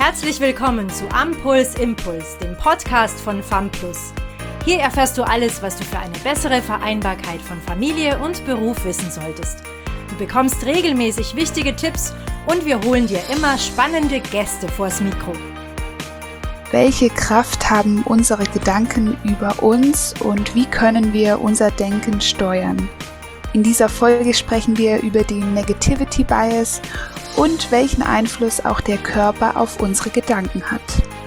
Herzlich willkommen zu Ampuls Impuls, dem Podcast von FAMPlus. Hier erfährst du alles, was du für eine bessere Vereinbarkeit von Familie und Beruf wissen solltest. Du bekommst regelmäßig wichtige Tipps und wir holen dir immer spannende Gäste vors Mikro. Welche Kraft haben unsere Gedanken über uns und wie können wir unser Denken steuern? In dieser Folge sprechen wir über den Negativity Bias und welchen Einfluss auch der Körper auf unsere Gedanken hat.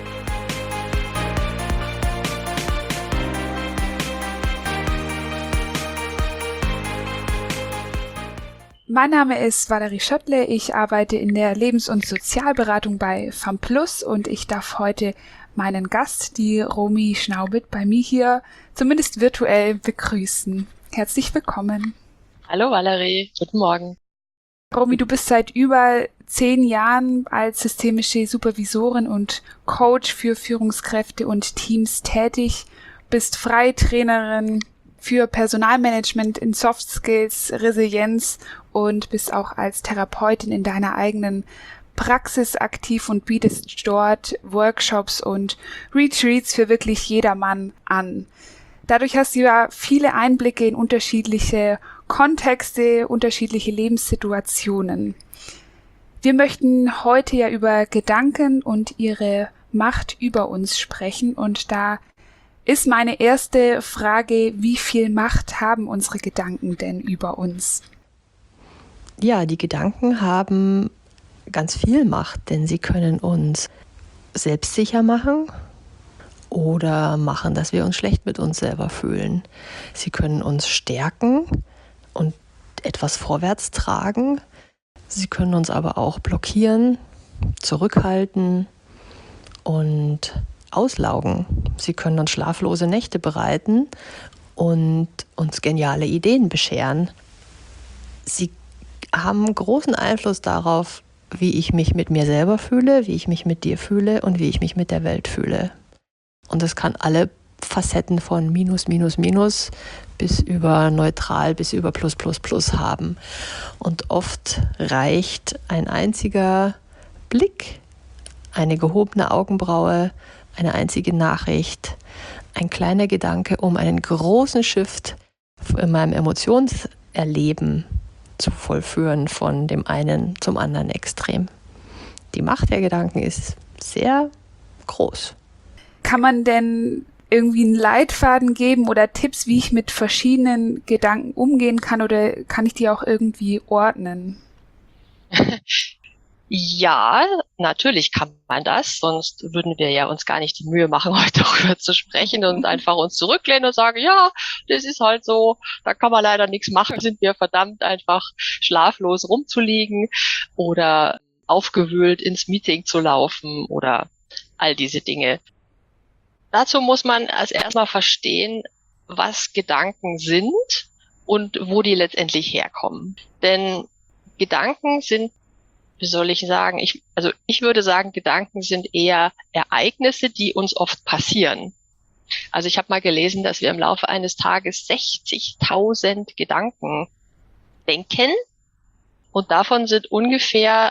Mein Name ist Valerie Schöttle, ich arbeite in der Lebens- und Sozialberatung bei FAMPlus und ich darf heute meinen Gast, die Romy Schnaubit, bei mir hier zumindest virtuell begrüßen. Herzlich willkommen. Hallo Valerie, guten Morgen. Romy, du bist seit über 10 Jahren als systemische Supervisorin und Coach für Führungskräfte und Teams tätig, bist Freitrainerin für Personalmanagement in Soft Skills, Resilienz und bist auch als Therapeutin in deiner eigenen Praxis aktiv und bietest dort Workshops und Retreats für wirklich jedermann an. Dadurch hast du ja viele Einblicke in unterschiedliche Kontexte, unterschiedliche Lebenssituationen. Wir möchten heute ja über Gedanken und ihre Macht über uns sprechen und da ist meine erste Frage, wie viel Macht haben unsere Gedanken denn über uns? Ja, die Gedanken haben ganz viel Macht, denn sie können uns selbstsicher machen oder machen, dass wir uns schlecht mit uns selber fühlen. Sie können uns stärken und etwas vorwärts tragen. Sie können uns aber auch blockieren, zurückhalten und auslaugen. Sie können uns schlaflose Nächte bereiten und uns geniale Ideen bescheren. Sie haben großen Einfluss darauf, wie ich mich mit mir selber fühle, wie ich mich mit dir fühle und wie ich mich mit der Welt fühle. Und das kann alle Facetten von Minus, Minus, Minus bis über Neutral, bis über Plus, Plus, Plus haben. Und oft reicht ein einziger Blick, eine gehobene Augenbraue, eine einzige Nachricht, ein kleiner Gedanke, um einen großen Shift in meinem Emotionserleben zu vollführen von dem einen zum anderen Extrem. Die Macht der Gedanken ist sehr groß. Kann man denn irgendwie einen Leitfaden geben oder Tipps, wie ich mit verschiedenen Gedanken umgehen kann oder kann ich die auch irgendwie ordnen? Ja, natürlich kann man das, sonst würden wir ja uns gar nicht die Mühe machen, heute darüber zu sprechen und einfach uns zurücklehnen und sagen, ja, das ist halt so, da kann man leider nichts machen, sind wir verdammt einfach schlaflos rumzuliegen oder aufgewühlt ins Meeting zu laufen oder all diese Dinge. Dazu muss man als erstmal verstehen, was Gedanken sind und wo die letztendlich herkommen. Denn Gedanken sind, wie soll ich sagen, ich würde sagen, Gedanken sind eher Ereignisse, die uns oft passieren. Also ich habe mal gelesen, dass wir im Laufe eines Tages 60.000 Gedanken denken und davon sind ungefähr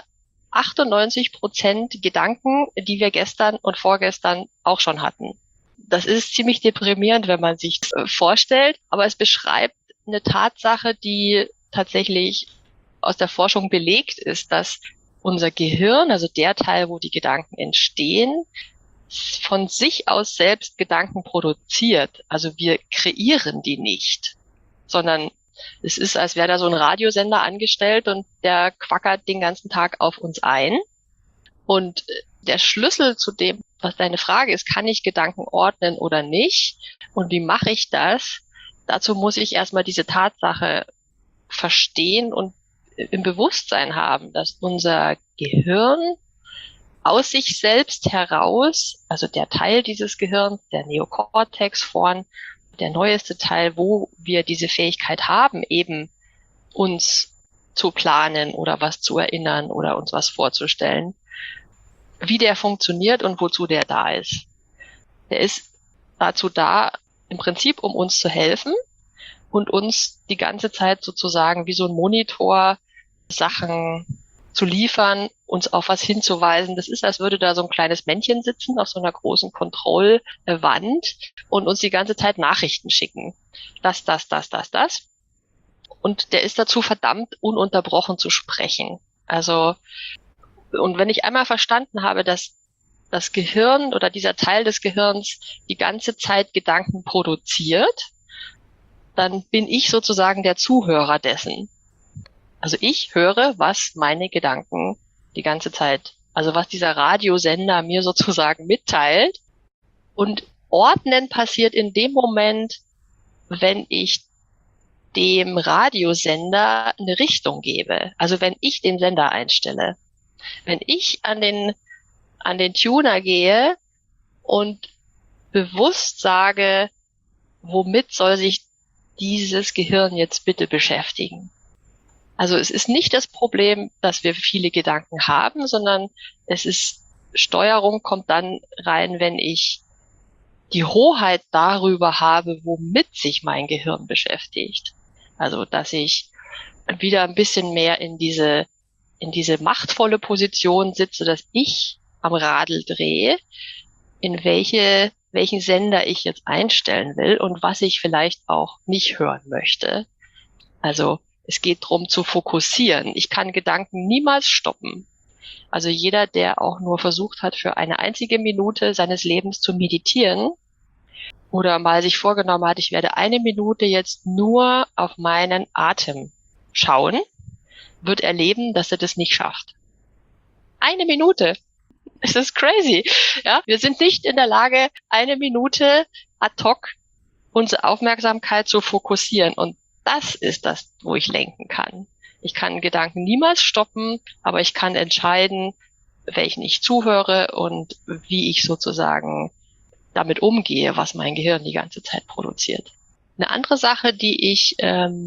98% Gedanken, die wir gestern und vorgestern auch schon hatten. Das ist ziemlich deprimierend, wenn man sich vorstellt, aber es beschreibt eine Tatsache, die tatsächlich aus der Forschung belegt ist, dass unser Gehirn, also der Teil, wo die Gedanken entstehen, von sich aus selbst Gedanken produziert. Also wir kreieren die nicht, sondern es ist, als wäre da so ein Radiosender angestellt und der quackert den ganzen Tag auf uns ein. Und der Schlüssel zu dem, was deine Frage ist, kann ich Gedanken ordnen oder nicht? Und wie mache ich das? Dazu muss ich erstmal diese Tatsache verstehen und im Bewusstsein haben, dass unser Gehirn aus sich selbst heraus, also der Teil dieses Gehirns, der Neokortex vorn, der neueste Teil, wo wir diese Fähigkeit haben, eben uns zu planen oder was zu erinnern oder uns was vorzustellen, wie der funktioniert und wozu der da ist. Der ist dazu da, im Prinzip, um uns zu helfen und uns die ganze Zeit sozusagen wie so ein Monitor Sachen zu liefern, uns auf was hinzuweisen. Das ist, als würde da so ein kleines Männchen sitzen auf so einer großen Kontrollwand und uns die ganze Zeit Nachrichten schicken. Das. Und der ist dazu verdammt, ununterbrochen zu sprechen. Also, und wenn ich einmal verstanden habe, dass das Gehirn oder dieser Teil des Gehirns die ganze Zeit Gedanken produziert, dann bin ich sozusagen der Zuhörer dessen. Also ich höre, was meine Gedanken die ganze Zeit, also was dieser Radiosender mir sozusagen mitteilt. Und Ordnen passiert in dem Moment, wenn ich dem Radiosender eine Richtung gebe. Also wenn ich den Sender einstelle. Wenn ich an den Tuner gehe und bewusst sage, womit soll sich dieses Gehirn jetzt bitte beschäftigen? Also es ist nicht das Problem, dass wir viele Gedanken haben, sondern Steuerung kommt dann rein, wenn ich die Hoheit darüber habe, womit sich mein Gehirn beschäftigt. Also dass ich wieder ein bisschen mehr in diese machtvolle Position sitze, dass ich am Radl drehe, in welchen Sender ich jetzt einstellen will und was ich vielleicht auch nicht hören möchte. Also es geht darum zu fokussieren. Ich kann Gedanken niemals stoppen. Also jeder, der auch nur versucht hat, für eine einzige Minute seines Lebens zu meditieren oder mal sich vorgenommen hat, ich werde 1 Minute jetzt nur auf meinen Atem schauen, wird erleben, dass er das nicht schafft. 1 Minute. Es ist crazy. Ja, wir sind nicht in der Lage, 1 Minute ad hoc unsere Aufmerksamkeit zu fokussieren. Und das ist das, wo ich lenken kann. Ich kann Gedanken niemals stoppen, aber ich kann entscheiden, welchen ich zuhöre und wie ich sozusagen damit umgehe, was mein Gehirn die ganze Zeit produziert. Eine andere Sache, die ich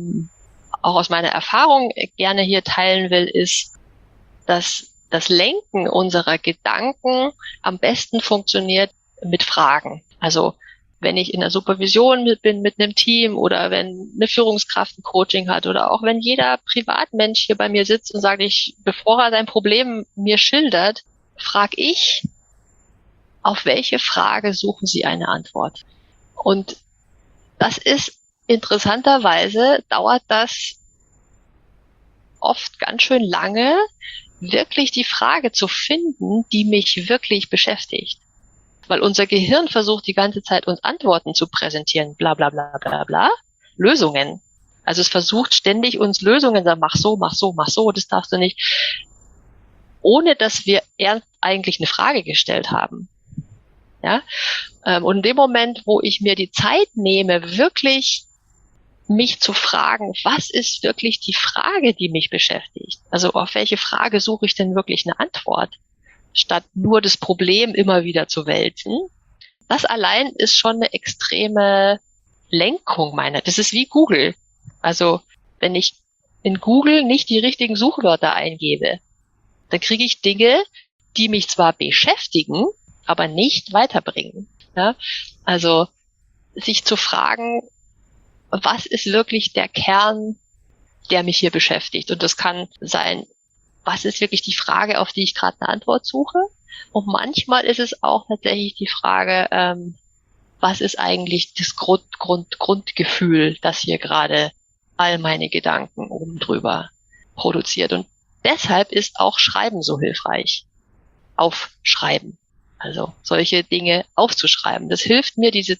auch aus meiner Erfahrung gerne hier teilen will, ist, dass das Lenken unserer Gedanken am besten funktioniert mit Fragen. Also wenn ich in der Supervision bin mit einem Team oder wenn eine Führungskraft ein Coaching hat oder auch wenn jeder Privatmensch hier bei mir sitzt und sagt, bevor er sein Problem mir schildert, frage ich, auf welche Frage suchen Sie eine Antwort? Und das ist interessanterweise, dauert das oft ganz schön lange, wirklich die Frage zu finden, die mich wirklich beschäftigt. Weil unser Gehirn versucht die ganze Zeit, uns Antworten zu präsentieren, bla bla bla bla bla, Lösungen. Also es versucht ständig uns Lösungen, sagen, mach so, das darfst du nicht, ohne dass wir erst eigentlich eine Frage gestellt haben. Ja? Und in dem Moment, wo ich mir die Zeit nehme, wirklich mich zu fragen, was ist wirklich die Frage, die mich beschäftigt? Also auf welche Frage suche ich denn wirklich eine Antwort? Statt nur das Problem immer wieder zu wälzen. Das allein ist schon eine extreme Lenkung meiner. Das ist wie Google. Also wenn ich in Google nicht die richtigen Suchwörter eingebe, dann kriege ich Dinge, die mich zwar beschäftigen, aber nicht weiterbringen. Ja? Also sich zu fragen, was ist wirklich der Kern, der mich hier beschäftigt? Und das kann sein, was ist wirklich die Frage, auf die ich gerade eine Antwort suche? Und manchmal ist es auch tatsächlich die Frage, was ist eigentlich das Grundgefühl, das hier gerade all meine Gedanken oben drüber produziert? Und deshalb ist auch Schreiben so hilfreich. Aufschreiben. Also solche Dinge aufzuschreiben. Das hilft mir, diese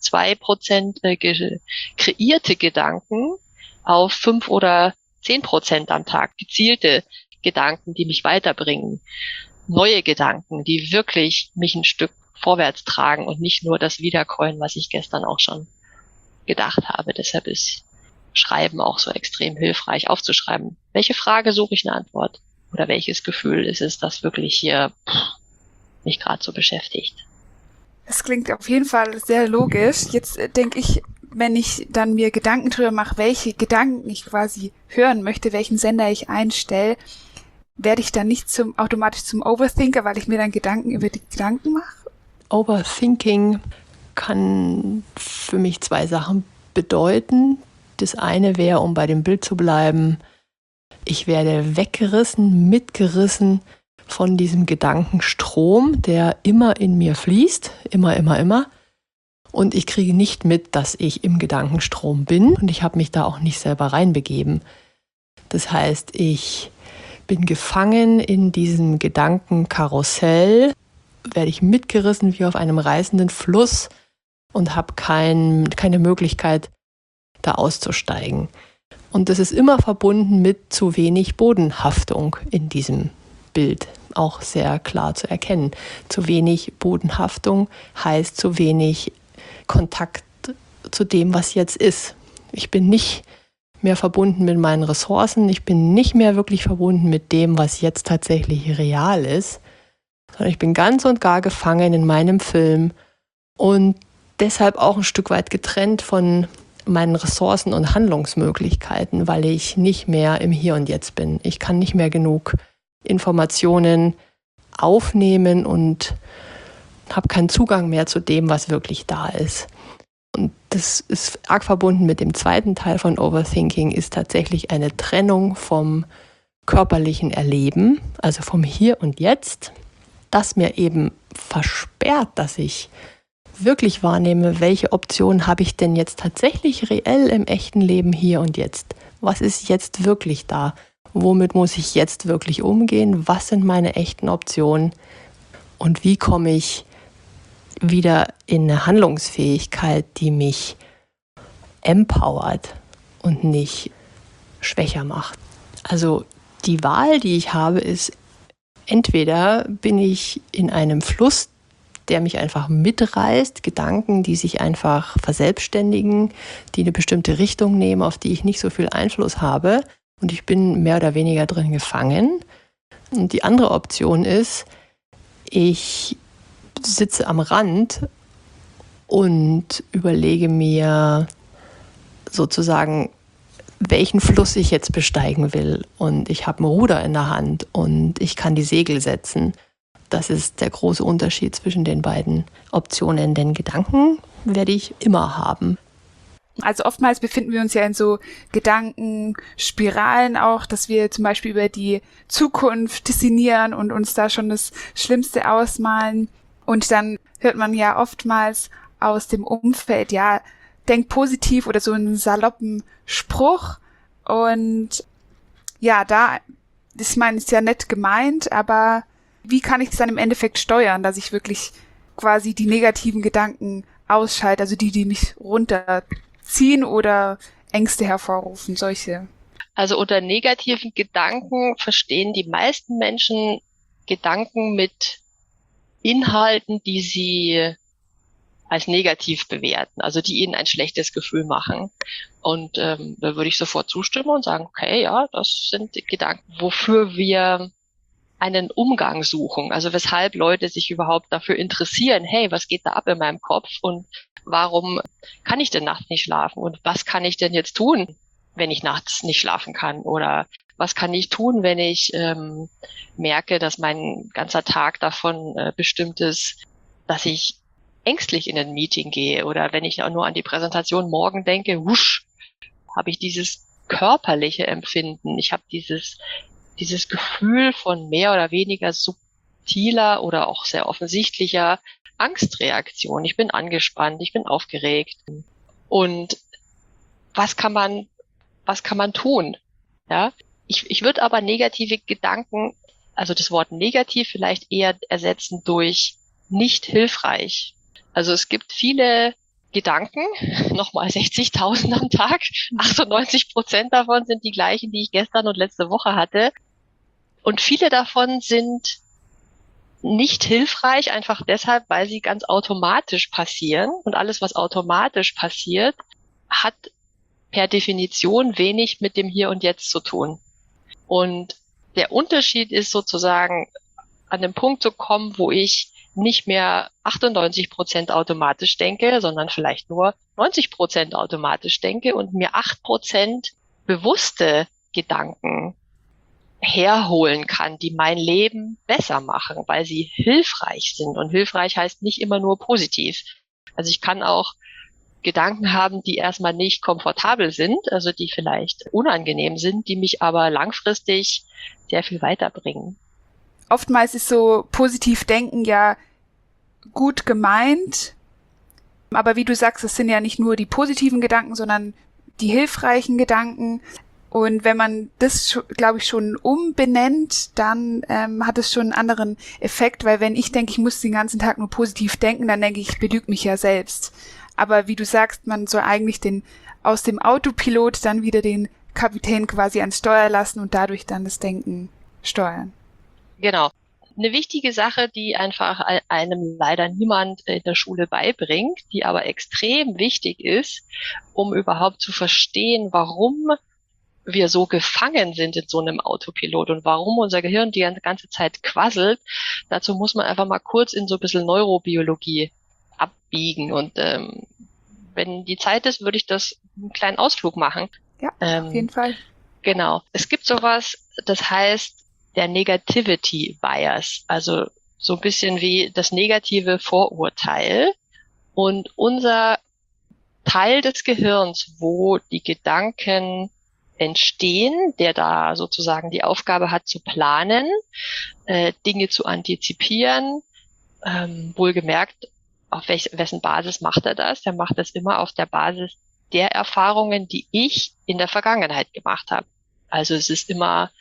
2% kreierte Gedanken auf 5 oder 10% am Tag, gezielte Gedanken, die mich weiterbringen, neue Gedanken, die wirklich mich ein Stück vorwärts tragen und nicht nur das wiederkäuen, was ich gestern auch schon gedacht habe. Deshalb ist Schreiben auch so extrem hilfreich, aufzuschreiben. Welche Frage suche ich eine Antwort? Oder welches Gefühl ist es, das wirklich hier mich gerade so beschäftigt? Das klingt auf jeden Fall sehr logisch. Jetzt denke ich, wenn ich dann mir Gedanken drüber mache, welche Gedanken ich quasi hören möchte, welchen Sender ich einstelle, werde ich dann nicht automatisch zum Overthinker, weil ich mir dann Gedanken über die Gedanken mache? Overthinking kann für mich 2 Sachen bedeuten. Das eine wäre, um bei dem Bild zu bleiben, ich werde weggerissen, mitgerissen von diesem Gedankenstrom, der immer in mir fließt, immer. Und ich kriege nicht mit, dass ich im Gedankenstrom bin und ich habe mich da auch nicht selber reinbegeben. Das heißt, ich bin gefangen in diesem Gedankenkarussell, werde ich mitgerissen wie auf einem reißenden Fluss und habe keine Möglichkeit, da auszusteigen. Und das ist immer verbunden mit zu wenig Bodenhaftung in diesem Bild, auch sehr klar zu erkennen. Zu wenig Bodenhaftung heißt zu wenig Kontakt zu dem, was jetzt ist. Ich bin nicht mehr verbunden mit meinen Ressourcen, ich bin nicht mehr wirklich verbunden mit dem, was jetzt tatsächlich real ist, sondern ich bin ganz und gar gefangen in meinem Film und deshalb auch ein Stück weit getrennt von meinen Ressourcen und Handlungsmöglichkeiten, weil ich nicht mehr im Hier und Jetzt bin. Ich kann nicht mehr genug Informationen aufnehmen und habe keinen Zugang mehr zu dem, was wirklich da ist. Und das ist arg verbunden mit dem zweiten Teil von Overthinking, ist tatsächlich eine Trennung vom körperlichen Erleben, also vom Hier und Jetzt, das mir eben versperrt, dass ich wirklich wahrnehme, welche Optionen habe ich denn jetzt tatsächlich reell im echten Leben hier und jetzt? Was ist jetzt wirklich da? Womit muss ich jetzt wirklich umgehen? Was sind meine echten Optionen? Und wie komme ich wieder in eine Handlungsfähigkeit, die mich empowert und nicht schwächer macht? Also die Wahl, die ich habe, ist, entweder bin ich in einem Fluss, der mich einfach mitreißt, Gedanken, die sich einfach verselbstständigen, die eine bestimmte Richtung nehmen, auf die ich nicht so viel Einfluss habe und ich bin mehr oder weniger drin gefangen. Und die andere Option ist, ich sitze am Rand und überlege mir sozusagen, welchen Fluss ich jetzt besteigen will. Und ich habe ein Ruder in der Hand und ich kann die Segel setzen. Das ist der große Unterschied zwischen den beiden Optionen. Denn Gedanken werde ich immer haben. Also oftmals befinden wir uns ja in so Gedankenspiralen auch, dass wir zum Beispiel über die Zukunft sinnieren und uns da schon das Schlimmste ausmalen. Und dann hört man ja oftmals aus dem Umfeld, ja, denk positiv oder so einen saloppen Spruch. Und ja, da ist ist ja nett gemeint, aber wie kann ich es dann im Endeffekt steuern, dass ich wirklich quasi die negativen Gedanken ausschalte, also die mich runterziehen oder Ängste hervorrufen, solche? Also unter negativen Gedanken verstehen die meisten Menschen Gedanken mit Inhalten, die sie als negativ bewerten, also die ihnen ein schlechtes Gefühl machen. Und da würde ich sofort zustimmen und sagen, okay, ja, das sind Gedanken, wofür wir einen Umgang suchen. Also weshalb Leute sich überhaupt dafür interessieren, hey, was geht da ab in meinem Kopf und warum kann ich denn nachts nicht schlafen und was kann ich denn jetzt tun, wenn ich nachts nicht schlafen kann oder was kann ich tun, wenn ich merke, dass mein ganzer Tag davon bestimmt ist, dass ich ängstlich in ein Meeting gehe oder wenn ich auch nur an die Präsentation morgen denke, wusch, habe ich dieses körperliche Empfinden. Ich habe dieses Gefühl von mehr oder weniger subtiler oder auch sehr offensichtlicher Angstreaktion. Ich bin angespannt, ich bin aufgeregt. Und was kann man tun? Ja? Ich würde aber negative Gedanken, also das Wort negativ vielleicht eher ersetzen durch nicht hilfreich. Also es gibt viele Gedanken, nochmal 60.000 am Tag. 98% davon sind die gleichen, die ich gestern und letzte Woche hatte. Und viele davon sind nicht hilfreich, einfach deshalb, weil sie ganz automatisch passieren. Und alles, was automatisch passiert, hat per Definition wenig mit dem Hier und Jetzt zu tun. Und der Unterschied ist sozusagen, an den Punkt zu kommen, wo ich nicht mehr 98% automatisch denke, sondern vielleicht nur 90% automatisch denke und mir 8% bewusste Gedanken herholen kann, die mein Leben besser machen, weil sie hilfreich sind. Und hilfreich heißt nicht immer nur positiv. Also ich kann auch Gedanken haben, die erstmal nicht komfortabel sind, also die vielleicht unangenehm sind, die mich aber langfristig sehr viel weiterbringen. oftmals ist so positiv denken ja gut gemeint, aber wie du sagst, es sind ja nicht nur die positiven Gedanken, sondern die hilfreichen Gedanken. Und wenn man das, glaube ich, schon umbenennt, dann hat es schon einen anderen Effekt, weil wenn ich denke, ich muss den ganzen Tag nur positiv denken, dann denke ich belüge mich ja selbst. Aber wie du sagst, man soll eigentlich aus dem Autopilot dann wieder den Kapitän quasi ans Steuer lassen und dadurch dann das Denken steuern. Genau. Eine wichtige Sache, die einfach einem leider niemand in der Schule beibringt, die aber extrem wichtig ist, um überhaupt zu verstehen, warum wir so gefangen sind in so einem Autopilot und warum unser Gehirn die ganze Zeit quasselt. Dazu muss man einfach mal kurz in so ein bisschen Neurobiologie abbiegen. Und wenn die Zeit ist, würde ich das einen kleinen Ausflug machen. Ja, auf jeden Fall. Genau. Es gibt sowas, das heißt der Negativity Bias, also so ein bisschen wie das negative Vorurteil. Und unser Teil des Gehirns, wo die Gedanken entstehen, der da sozusagen die Aufgabe hat zu planen, Dinge zu antizipieren, wohlgemerkt, auf wessen Basis macht er das? Der macht das immer auf der Basis der Erfahrungen, die ich in der Vergangenheit gemacht habe. Also es ist immer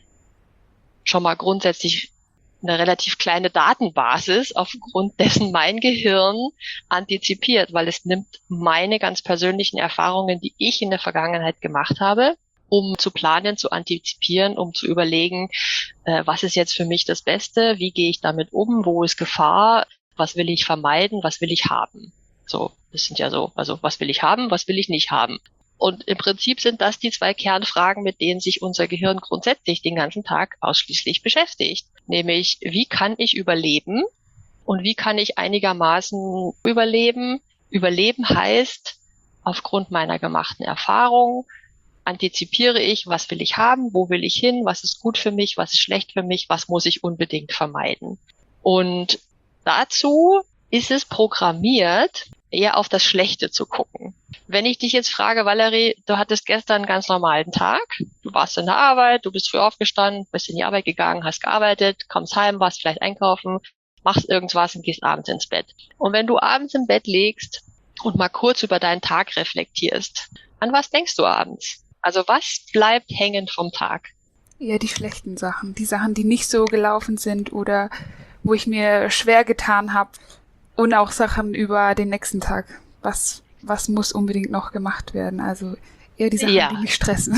schon mal grundsätzlich eine relativ kleine Datenbasis, aufgrund dessen mein Gehirn antizipiert, weil es nimmt meine ganz persönlichen Erfahrungen, die ich in der Vergangenheit gemacht habe, um zu planen, zu antizipieren, um zu überlegen, was ist jetzt für mich das Beste, wie gehe ich damit um, wo ist Gefahr, was will ich vermeiden, was will ich haben. So, das sind ja so, also was will ich haben, was will ich nicht haben. Und im Prinzip sind das die zwei Kernfragen, mit denen sich unser Gehirn grundsätzlich den ganzen Tag ausschließlich beschäftigt. Nämlich, wie kann ich überleben und wie kann ich einigermaßen überleben? Überleben heißt, aufgrund meiner gemachten Erfahrung antizipiere ich, was will ich haben, wo will ich hin, was ist gut für mich, was ist schlecht für mich, was muss ich unbedingt vermeiden. Und dazu ist es programmiert, eher auf das Schlechte zu gucken. Wenn ich dich jetzt frage, Valerie, du hattest gestern einen ganz normalen Tag, du warst in der Arbeit, du bist früh aufgestanden, bist in die Arbeit gegangen, hast gearbeitet, kommst heim, warst vielleicht einkaufen, machst irgendwas und gehst abends ins Bett. Und wenn du abends im Bett liegst und mal kurz über deinen Tag reflektierst, an was denkst du abends? Also was bleibt hängen vom Tag? Eher die schlechten Sachen, die Sachen, die nicht so gelaufen sind oder wo ich mir schwer getan habe. Und auch Sachen über den nächsten Tag. Was muss unbedingt noch gemacht werden? Also eher die Sachen, die mich stressen.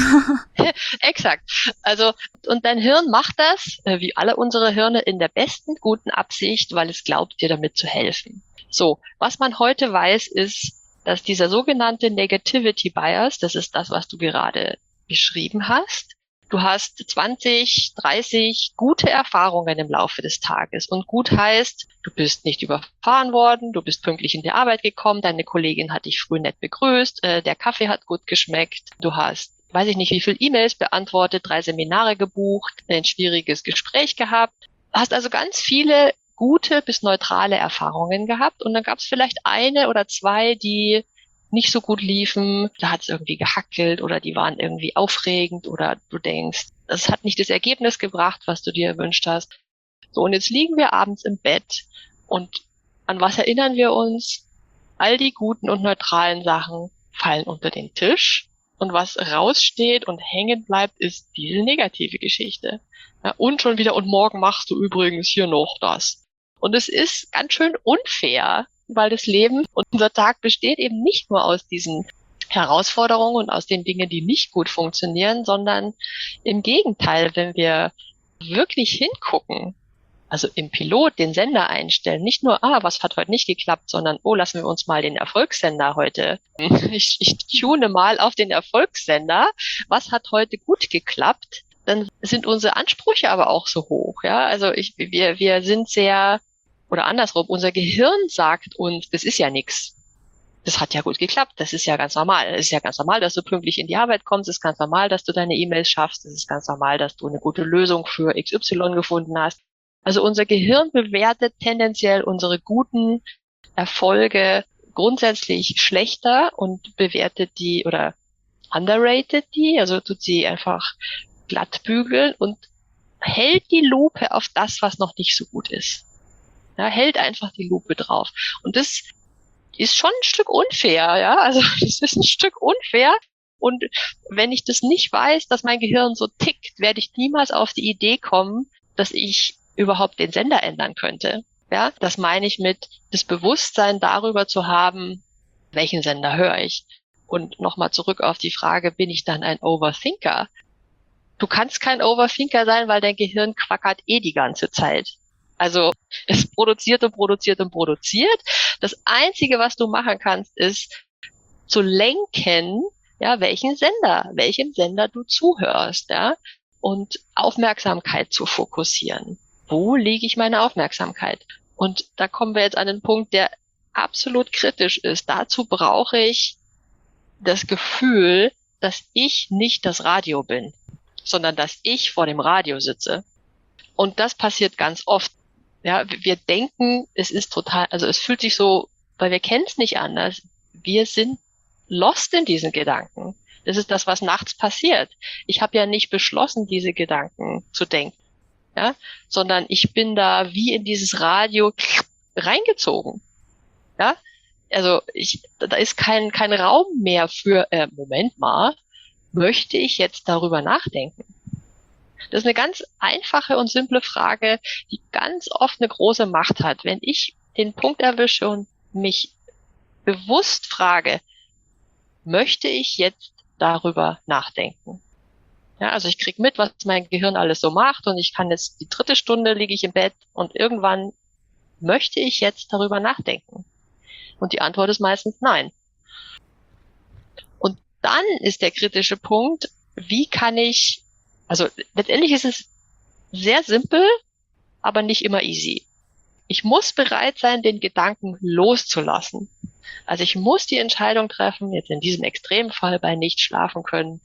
Exakt. Also, und dein Hirn macht das, wie alle unsere Hirne, in der besten, guten Absicht, weil es glaubt, dir damit zu helfen. So, was man heute weiß, ist, dass dieser sogenannte Negativity Bias, das ist das, was du gerade beschrieben hast, du hast 20, 30 gute Erfahrungen im Laufe des Tages. Und gut heißt, du bist nicht überfahren worden, du bist pünktlich in die Arbeit gekommen, deine Kollegin hat dich früh nett begrüßt, der Kaffee hat gut geschmeckt, du hast, weiß ich nicht, wie viele E-Mails beantwortet, 3 Seminare gebucht, ein schwieriges Gespräch gehabt. Hast also ganz viele gute bis neutrale Erfahrungen gehabt. Und dann gab es vielleicht eine oder zwei, die nicht so gut liefen, da hat es irgendwie gehackelt oder die waren irgendwie aufregend oder du denkst, das hat nicht das Ergebnis gebracht, was du dir erwünscht hast. So, und jetzt liegen wir abends im Bett und an was erinnern wir uns? All die guten und neutralen Sachen fallen unter den Tisch und was raussteht und hängen bleibt, ist diese negative Geschichte. Ja, und schon wieder, und morgen machst du übrigens hier noch das. Und es ist ganz schön unfair, weil das Leben und unser Tag besteht eben nicht nur aus diesen Herausforderungen und aus den Dingen, die nicht gut funktionieren, sondern im Gegenteil, wenn wir wirklich hingucken, also im Pilot den Sender einstellen, nicht nur, was hat heute nicht geklappt, sondern, lassen wir uns mal den Erfolgssender heute. Ich tune mal auf den Erfolgssender. Was hat heute gut geklappt? Dann sind unsere Ansprüche aber auch so hoch, ja. Also wir sind sehr, oder andersrum, unser Gehirn sagt uns, das ist ja nix. Das hat ja gut geklappt, das ist ja ganz normal. Es ist ja ganz normal, dass du pünktlich in die Arbeit kommst, es ist ganz normal, dass du deine E-Mails schaffst, es ist ganz normal, dass du eine gute Lösung für XY gefunden hast. Also unser Gehirn bewertet tendenziell unsere guten Erfolge grundsätzlich schlechter und bewertet die oder underrated die, also tut sie einfach glatt bügeln und hält die Lupe auf das, was noch nicht so gut ist. Ja, hält einfach die Lupe drauf. Und das ist schon ein Stück unfair, ja. Also das ist ein Stück unfair. Und wenn ich das nicht weiß, dass mein Gehirn so tickt, werde ich niemals auf die Idee kommen, dass ich überhaupt den Sender ändern könnte. Ja, das meine ich mit das Bewusstsein darüber zu haben, welchen Sender höre ich. Und nochmal zurück auf die Frage, bin ich dann ein Overthinker? Du kannst kein Overthinker sein, weil dein Gehirn quackert die ganze Zeit. Also es produziert und produziert und produziert. Das Einzige, was du machen kannst, ist zu lenken, ja, welchem Sender du zuhörst, ja, und Aufmerksamkeit zu fokussieren. Wo lege ich meine Aufmerksamkeit? Und da kommen wir jetzt an den Punkt, der absolut kritisch ist. Dazu brauche ich das Gefühl, dass ich nicht das Radio bin, sondern dass ich vor dem Radio sitze. Und das passiert ganz oft. Ja, wir denken, es ist total, also es fühlt sich so, weil wir kennen es nicht anders. Wir sind lost in diesen Gedanken. Das ist das, was nachts passiert. Ich habe ja nicht beschlossen, diese Gedanken zu denken, ja, sondern ich bin da wie in dieses Radio reingezogen. Ja, also da ist kein Raum mehr für, Moment mal, möchte ich jetzt darüber nachdenken? Das ist eine ganz einfache und simple Frage, die ganz oft eine große Macht hat. Wenn ich den Punkt erwische und mich bewusst frage, möchte ich jetzt darüber nachdenken? Ja, also ich krieg mit, was mein Gehirn alles so macht und ich kann jetzt die 3. Stunde liege ich im Bett und irgendwann möchte ich jetzt darüber nachdenken? Und die Antwort ist meistens nein. Und dann ist der kritische Punkt, wie kann ich, also letztendlich ist es sehr simpel, aber nicht immer easy. Ich muss bereit sein, den Gedanken loszulassen. Also ich muss die Entscheidung treffen, jetzt in diesem Extremfall bei nicht schlafen können,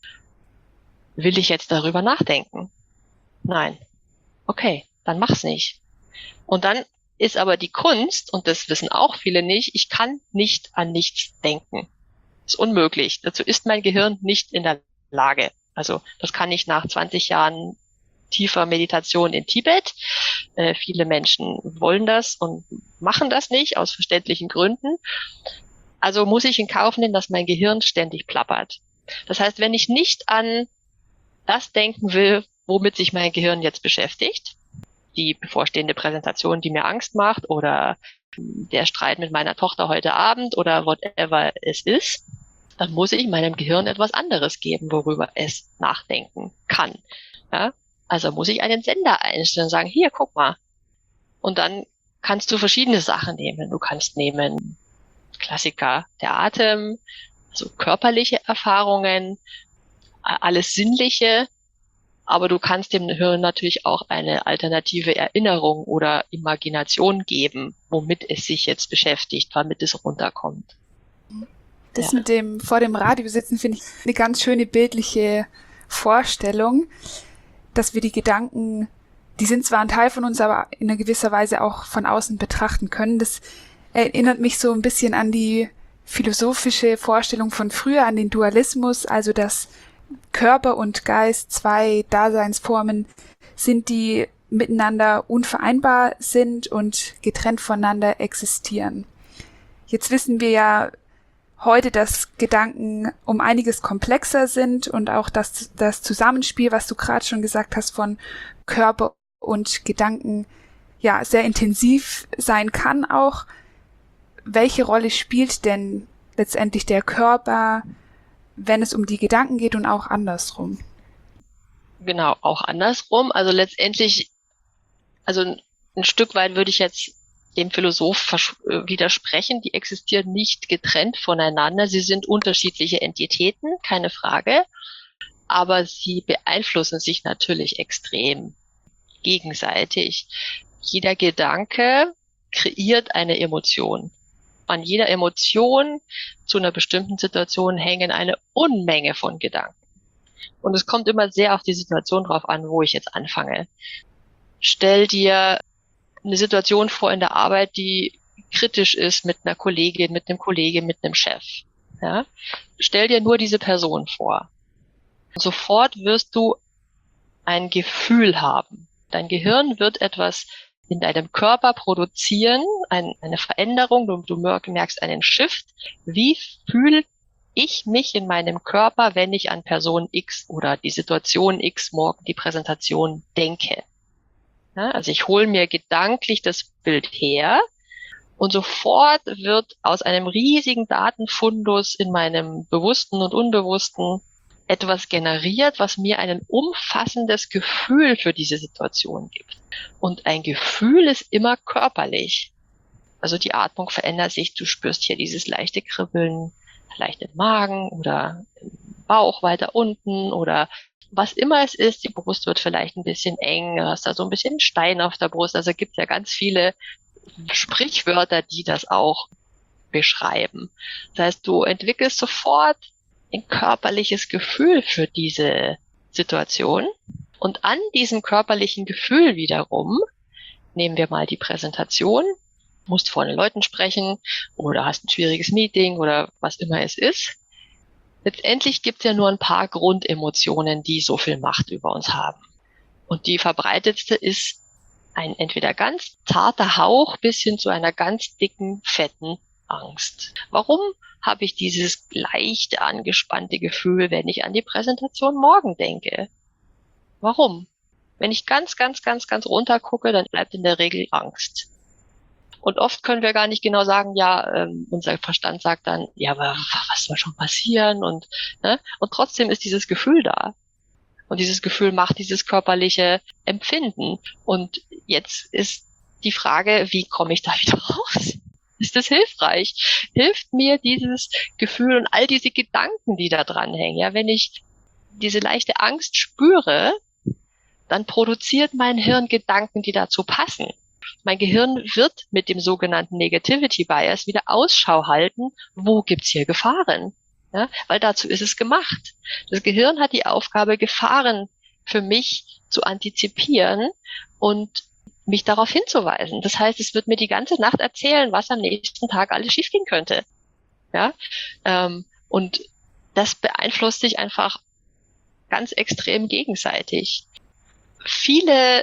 will ich jetzt darüber nachdenken? Nein. Okay, dann mach's nicht. Und dann ist aber die Kunst, und das wissen auch viele nicht, ich kann nicht an nichts denken. Das ist unmöglich. Dazu ist mein Gehirn nicht in der Lage. Also das kann ich nach 20 Jahren tiefer Meditation in Tibet. Viele Menschen wollen das und machen das nicht, aus verständlichen Gründen. Also muss ich in Kauf nehmen, dass mein Gehirn ständig plappert. Das heißt, wenn ich nicht an das denken will, womit sich mein Gehirn jetzt beschäftigt, die bevorstehende Präsentation, die mir Angst macht, oder der Streit mit meiner Tochter heute Abend oder whatever es ist, dann muss ich meinem Gehirn etwas anderes geben, worüber es nachdenken kann. Ja? Also muss ich einen Sender einstellen und sagen, hier, guck mal. Und dann kannst du verschiedene Sachen nehmen. Du kannst nehmen Klassiker, der Atem, also körperliche Erfahrungen, alles Sinnliche, aber du kannst dem Hirn natürlich auch eine alternative Erinnerung oder Imagination geben, womit es sich jetzt beschäftigt, damit es runterkommt. Das mit dem vor dem Radio sitzen finde ich eine ganz schöne bildliche Vorstellung, dass wir die Gedanken, die sind zwar ein Teil von uns, aber in einer gewisser Weise auch von außen betrachten können. Das erinnert mich so ein bisschen an die philosophische Vorstellung von früher, an den Dualismus, also dass Körper und Geist 2 Daseinsformen sind, die miteinander unvereinbar sind und getrennt voneinander existieren. Jetzt wissen wir ja heute, dass Gedanken um einiges komplexer sind und auch das Zusammenspiel, was du gerade schon gesagt hast, von Körper und Gedanken, ja, sehr intensiv sein kann auch. Welche Rolle spielt denn letztendlich der Körper, wenn es um die Gedanken geht und auch andersrum? Genau, auch andersrum. Also letztendlich, also ein Stück weit würde ich jetzt dem Philosoph widersprechen. Die existieren nicht getrennt voneinander. Sie sind unterschiedliche Entitäten, keine Frage. Aber sie beeinflussen sich natürlich extrem gegenseitig. Jeder Gedanke kreiert eine Emotion. An jeder Emotion zu einer bestimmten Situation hängen eine Unmenge von Gedanken. Und es kommt immer sehr auf die Situation drauf an, wo ich jetzt anfange. Stell dir eine Situation vor in der Arbeit, die kritisch ist mit einer Kollegin, mit einem Kollegen, mit einem Chef. Ja? Stell dir nur diese Person vor. Und sofort wirst du ein Gefühl haben. Dein Gehirn wird etwas in deinem Körper produzieren, eine Veränderung, du merkst einen Shift. Wie fühle ich mich in meinem Körper, wenn ich an Person X oder die Situation X morgen die Präsentation denke? Ja, also ich hole mir gedanklich das Bild her und sofort wird aus einem riesigen Datenfundus in meinem Bewussten und Unbewussten etwas generiert, was mir ein umfassendes Gefühl für diese Situation gibt. Und ein Gefühl ist immer körperlich. Also die Atmung verändert sich, du spürst hier dieses leichte Kribbeln, vielleicht im Magen oder im Bauch weiter unten oder was immer es ist, die Brust wird vielleicht ein bisschen eng, hast da so ein bisschen Stein auf der Brust. Also gibt es ja ganz viele Sprichwörter, die das auch beschreiben. Das heißt, du entwickelst sofort ein körperliches Gefühl für diese Situation. Und an diesem körperlichen Gefühl wiederum, nehmen wir mal die Präsentation, musst vor den Leuten sprechen oder hast ein schwieriges Meeting oder was immer es ist. Letztendlich gibt es ja nur ein paar Grundemotionen, die so viel Macht über uns haben. Und die verbreitetste ist ein entweder ganz zarter Hauch bis hin zu einer ganz dicken, fetten Angst. Warum habe ich dieses leichte, angespannte Gefühl, wenn ich an die Präsentation morgen denke? Warum? Wenn ich ganz runter gucke, dann bleibt in der Regel Angst. Und oft können wir gar nicht genau sagen, unser Verstand sagt dann, ja, aber was soll schon passieren? Und trotzdem ist dieses Gefühl da. Und dieses Gefühl macht dieses körperliche Empfinden. Und jetzt ist die Frage, wie komme ich da wieder raus? Ist das hilfreich? Hilft mir dieses Gefühl und all diese Gedanken, die da dranhängen? Ja, wenn ich diese leichte Angst spüre, dann produziert mein Hirn Gedanken, die dazu passen. Mein Gehirn wird mit dem sogenannten Negativity Bias wieder Ausschau halten, wo gibt's hier Gefahren? Ja, weil dazu ist es gemacht. Das Gehirn hat die Aufgabe, Gefahren für mich zu antizipieren und mich darauf hinzuweisen. Das heißt, es wird mir die ganze Nacht erzählen, was am nächsten Tag alles schiefgehen könnte. Ja, und das beeinflusst sich einfach ganz extrem gegenseitig. Viele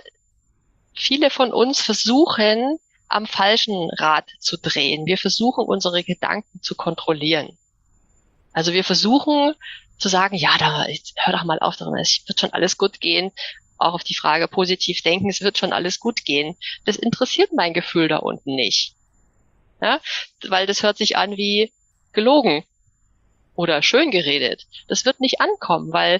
von uns versuchen, am falschen Rad zu drehen. Wir versuchen, unsere Gedanken zu kontrollieren. Also wir versuchen zu sagen, ja, hör doch mal auf, es wird schon alles gut gehen. Auch auf die Frage positiv denken, es wird schon alles gut gehen. Das interessiert mein Gefühl da unten nicht. Ja? Weil das hört sich an wie gelogen oder schön geredet. Das wird nicht ankommen, weil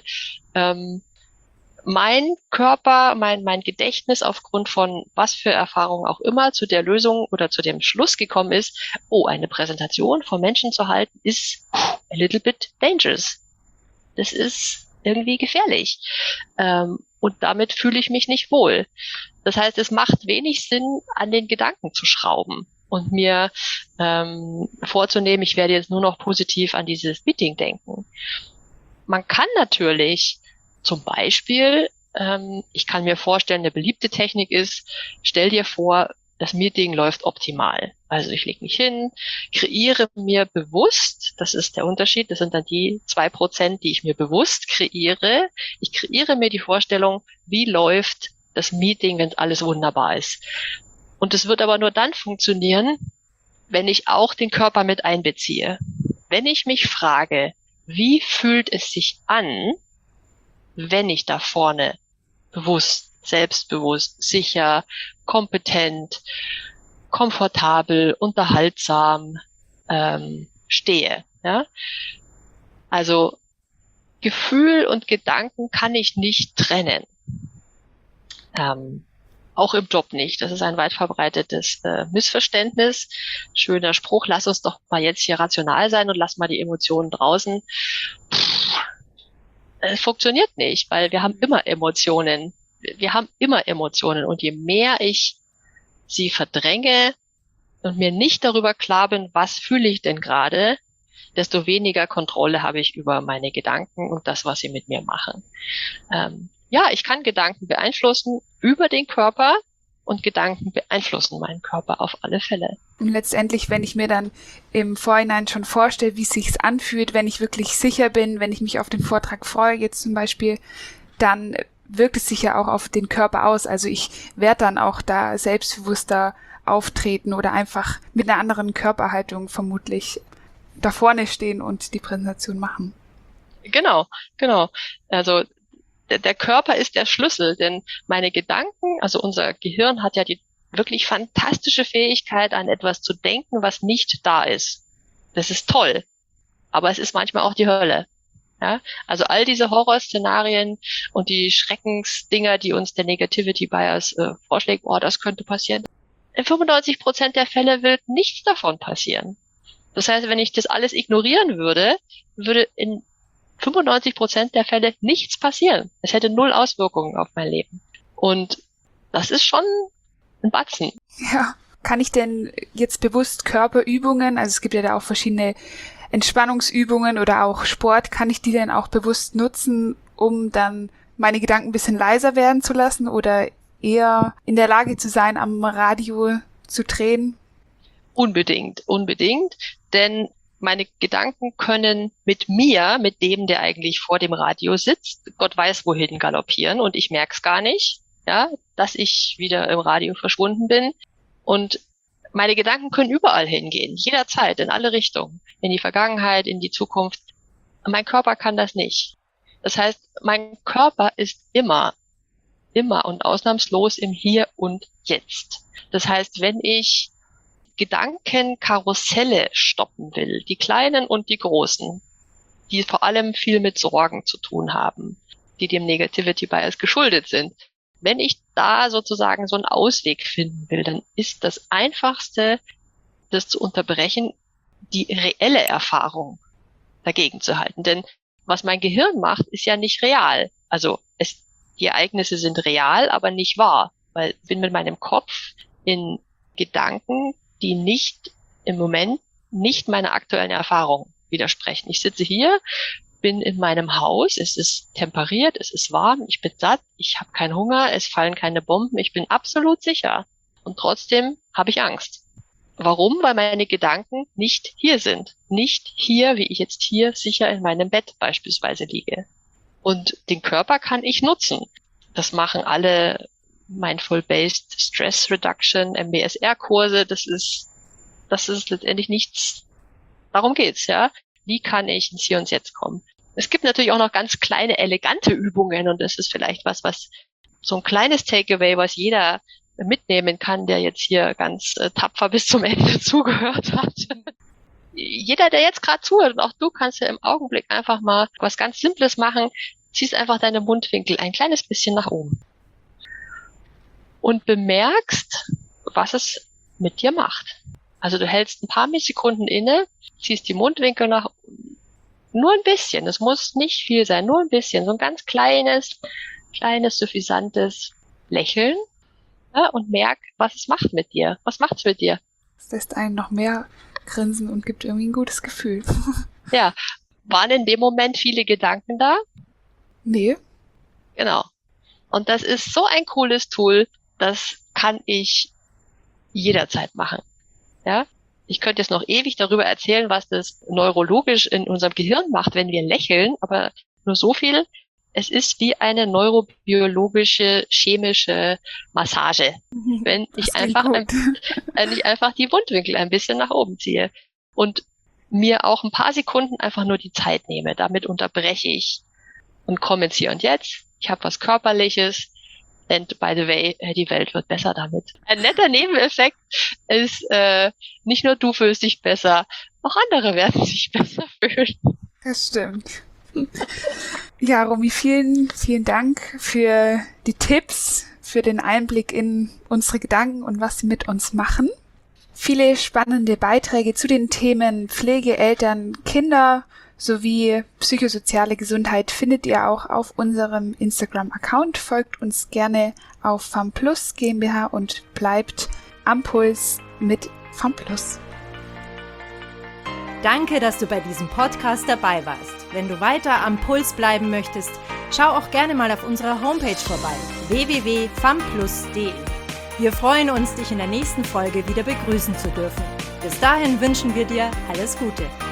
mein Körper, mein Gedächtnis aufgrund von was für Erfahrungen auch immer zu der Lösung oder zu dem Schluss gekommen ist, eine Präsentation vor Menschen zu halten, ist a little bit dangerous. Das ist irgendwie gefährlich. Und damit fühle ich mich nicht wohl. Das heißt, es macht wenig Sinn, an den Gedanken zu schrauben und mir vorzunehmen, ich werde jetzt nur noch positiv an dieses Meeting denken. Man kann natürlich zum Beispiel, ich kann mir vorstellen, eine beliebte Technik ist, stell dir vor, das Meeting läuft optimal. Also ich lege mich hin, kreiere mir bewusst, das ist der Unterschied, das sind dann die 2%, die ich mir bewusst kreiere. Ich kreiere mir die Vorstellung, wie läuft das Meeting, wenn alles wunderbar ist. Und es wird aber nur dann funktionieren, wenn ich auch den Körper mit einbeziehe. Wenn ich mich frage, wie fühlt es sich an, wenn ich da vorne bewusst, selbstbewusst, sicher, kompetent, komfortabel, unterhaltsam stehe. Ja? Also Gefühl und Gedanken kann ich nicht trennen. Auch im Job nicht. Das ist ein weit verbreitetes Missverständnis. Schöner Spruch, lass uns doch mal jetzt hier rational sein und lass mal die Emotionen draußen. Es funktioniert nicht, weil wir haben immer Emotionen. Wir haben immer Emotionen und je mehr ich sie verdränge und mir nicht darüber klar bin, was fühle ich denn gerade, desto weniger Kontrolle habe ich über meine Gedanken und das, was sie mit mir machen. Ich kann Gedanken beeinflussen über den Körper und Gedanken beeinflussen meinen Körper auf alle Fälle. Und letztendlich, wenn ich mir dann im Vorhinein schon vorstelle, wie es sich anfühlt, wenn ich wirklich sicher bin, wenn ich mich auf den Vortrag freue, jetzt zum Beispiel, dann wirkt es sich ja auch auf den Körper aus. Also ich werde dann auch da selbstbewusster auftreten oder einfach mit einer anderen Körperhaltung vermutlich da vorne stehen und die Präsentation machen. Genau. Also der Körper ist der Schlüssel, denn meine Gedanken, also unser Gehirn hat ja die wirklich fantastische Fähigkeit, an etwas zu denken, was nicht da ist. Das ist toll, aber es ist manchmal auch die Hölle. Ja? Also all diese Horrorszenarien und die Schreckensdinger, die uns der Negativity Bias vorschlägt, das könnte passieren. In 95% der Fälle wird nichts davon passieren. Das heißt, wenn ich das alles ignorieren würde, würde in 95% der Fälle nichts passieren. Es hätte 0 Auswirkungen auf mein Leben. Und das ist schon ein Batzen. Ja, kann ich denn jetzt bewusst Körperübungen, also es gibt ja da auch verschiedene Entspannungsübungen oder auch Sport, kann ich die denn auch bewusst nutzen, um dann meine Gedanken ein bisschen leiser werden zu lassen oder eher in der Lage zu sein, am Radio zu drehen? Unbedingt, denn meine Gedanken können mit mir, mit dem, der eigentlich vor dem Radio sitzt, Gott weiß wohin galoppieren und ich merke es gar nicht, ja, dass ich wieder im Radio verschwunden bin. Und meine Gedanken können überall hingehen, jederzeit, in alle Richtungen, in die Vergangenheit, in die Zukunft. Mein Körper kann das nicht. Das heißt, mein Körper ist immer und ausnahmslos im Hier und Jetzt. Das heißt, wenn ich Gedankenkarusselle stoppen will, die kleinen und die großen, die vor allem viel mit Sorgen zu tun haben, die dem Negativity Bias geschuldet sind. Wenn ich da sozusagen so einen Ausweg finden will, dann ist das Einfachste, das zu unterbrechen, die reelle Erfahrung dagegen zu halten. Denn was mein Gehirn macht, ist ja nicht real. Also die Ereignisse sind real, aber nicht wahr, weil ich bin mit meinem Kopf in Gedanken, die nicht im Moment nicht meiner aktuellen Erfahrung widersprechen. Ich sitze hier, bin in meinem Haus, es ist temperiert, es ist warm, ich bin satt, ich habe keinen Hunger, es fallen keine Bomben, ich bin absolut sicher. Und trotzdem habe ich Angst. Warum? Weil meine Gedanken nicht hier sind. Nicht hier, wie ich jetzt hier sicher in meinem Bett beispielsweise liege. Und den Körper kann ich nutzen. Das machen alle Mindful-Based Stress Reduction, MBSR-Kurse, das ist letztendlich nichts. Darum geht's, ja. Wie kann ich ins Hier und Jetzt kommen? Es gibt natürlich auch noch ganz kleine, elegante Übungen und das ist vielleicht was so ein kleines Takeaway, was jeder mitnehmen kann, der jetzt hier ganz tapfer bis zum Ende zugehört hat. Jeder, der jetzt gerade zuhört und auch du kannst ja im Augenblick einfach mal was ganz Simples machen, ziehst einfach deine Mundwinkel ein kleines bisschen nach oben. Und bemerkst, was es mit dir macht. Also du hältst ein paar Millisekunden inne, ziehst die Mundwinkel nach nur ein bisschen, es muss nicht viel sein, nur ein bisschen, so ein ganz kleines, suffisantes Lächeln, ja, und merk, was es macht mit dir. Was macht's mit dir? Es lässt einen noch mehr grinsen und gibt irgendwie ein gutes Gefühl. Ja, waren in dem Moment viele Gedanken da? Nee. Genau. Und das ist so ein cooles Tool, das kann ich jederzeit machen. Ja? Ich könnte jetzt noch ewig darüber erzählen, was das neurologisch in unserem Gehirn macht, wenn wir lächeln, aber nur so viel. Es ist wie eine neurobiologische, chemische Massage, wenn ich einfach die Mundwinkel ein bisschen nach oben ziehe und mir auch ein paar Sekunden einfach nur die Zeit nehme. Damit unterbreche ich und komme ins Hier und Jetzt. Ich habe was Körperliches. And by the way, die Welt wird besser damit. Ein netter Nebeneffekt ist, nicht nur du fühlst dich besser, auch andere werden sich besser fühlen. Das stimmt. Ja, Romy, vielen, vielen Dank für die Tipps, für den Einblick in unsere Gedanken und was sie mit uns machen. Viele spannende Beiträge zu den Themen Pflege, Eltern, Kinder sowie psychosoziale Gesundheit findet ihr auch auf unserem Instagram-Account. Folgt uns gerne auf FAMPlus GmbH und bleibt am Puls mit FAMPlus. Danke, dass du bei diesem Podcast dabei warst. Wenn du weiter am Puls bleiben möchtest, schau auch gerne mal auf unserer Homepage vorbei, www.famplus.de. Wir freuen uns, dich in der nächsten Folge wieder begrüßen zu dürfen. Bis dahin wünschen wir dir alles Gute.